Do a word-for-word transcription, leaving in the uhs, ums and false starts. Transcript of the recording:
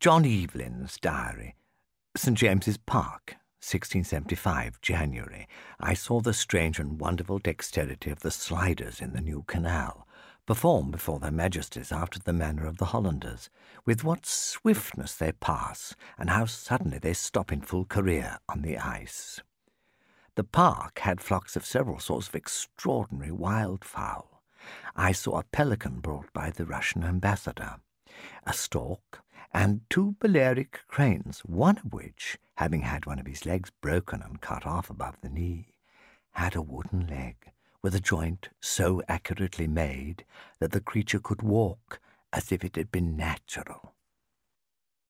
John Evelyn's diary. Saint James's Park, sixteen seventy-five, January. I saw the strange and wonderful dexterity of the sliders in the new canal, performed before their majesties after the manner of the Hollanders, with what swiftness they pass, and how suddenly they stop in full career on the ice. The park had flocks of several sorts of extraordinary wildfowl. I saw a pelican brought by the Russian ambassador, a stork, and two Balearic cranes, one of which, having had one of his legs broken and cut off above the knee, had a wooden leg, with a joint so accurately made that the creature could walk as if it had been natural.